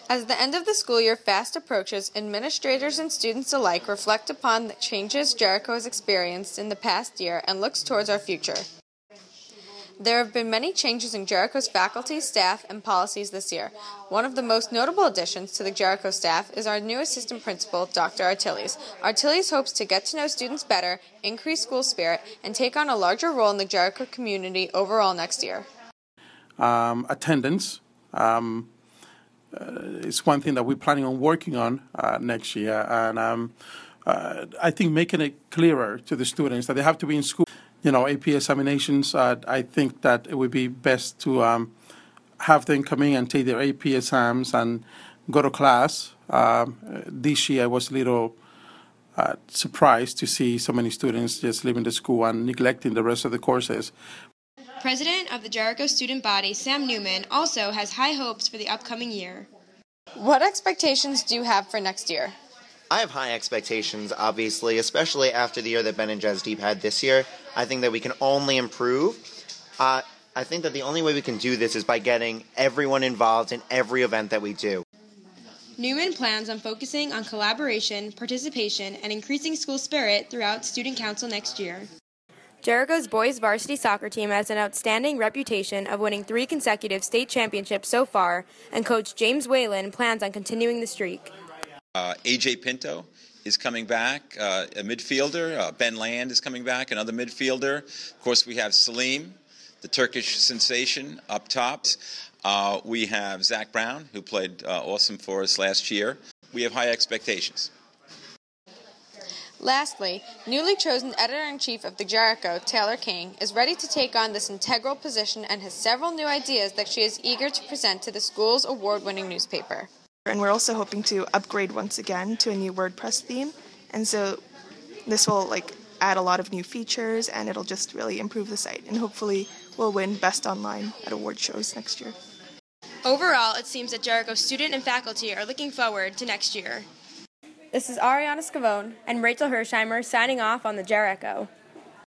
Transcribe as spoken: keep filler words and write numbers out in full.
As the end of the school year fast approaches, administrators and students alike reflect upon the changes Jericho has experienced in the past year and looks towards our future. There have been many changes in Jericho's faculty, staff, and policies this year. One of the most notable additions to the Jericho staff is our new assistant principal, Doctor Artiles. Artiles hopes to get to know students better, increase school spirit, and take on a larger role in the Jericho community overall next year. Um, attendance um, uh, is one thing that we're planning on working on uh, next year, and um, uh, I think making it clearer to the students that they have to be in school. You know, A P examinations, uh, I think that it would be best to um, have them come in and take their A P exams and go to class. Um, this year I was a little uh, surprised to see so many students just leaving the school and neglecting the rest of the courses. President of the Jericho student body, Sam Newman, also has high hopes for the upcoming year. What expectations do you have for next year? I have high expectations, obviously, especially after the year that Ben and Jasdeep had this year. I think that we can only improve. Uh, I think that the only way we can do this is by getting everyone involved in every event that we do. Newman plans on focusing on collaboration, participation, and increasing school spirit throughout Student Council next year. Jericho's boys varsity soccer team has an outstanding reputation of winning three consecutive state championships so far, and coach James Whalen plans on continuing the streak. Uh, A J Pinto is coming back, uh, a midfielder. Uh, Ben Land is coming back, another midfielder. Of course, we have Salim, the Turkish sensation, up top. Uh, we have Zach Brown, who played uh, awesome for us last year. We have high expectations. Lastly, newly chosen editor-in-chief of the Jericho, Taylor King, is ready to take on this integral position and has several new ideas that she is eager to present to the school's award-winning newspaper. And we're also hoping to upgrade once again to a new WordPress theme. And so this will like add a lot of new features and it'll just really improve the site. And hopefully we'll win Best Online at award shows next year. Overall, it seems that Jericho student and faculty are looking forward to next year. This is Ariana Scavone and Rachel Hersheimer signing off on the Jericho.